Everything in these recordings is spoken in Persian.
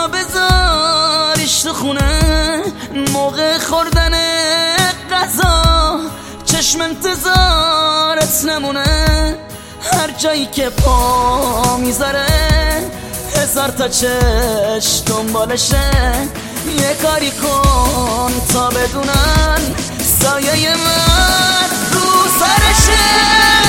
تا بذاریش تو خونه موقع خوردن غذا، چشم انتظارت نمونه. هر جایی که پا میذاره هزار تا چشم دنبالشه. یه کاری کن تا بدونن سایه من رو سرشه.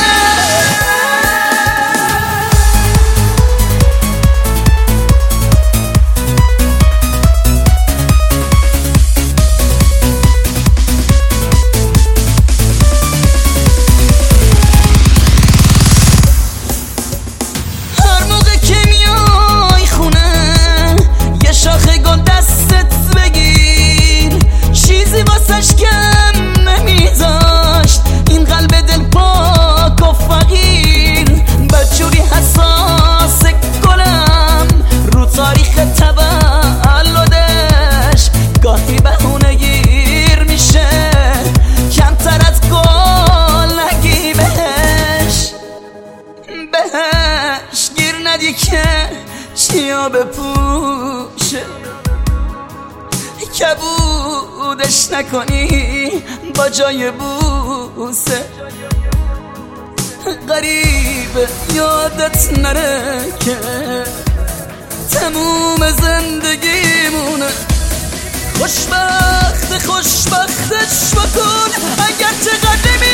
بهش گیر ندی که چیا بپوشه، کبودش نکنی با جای بوسه. غریبه یادت نره که تموم زندگیمونه. خوشبختش بکن اگر چقدر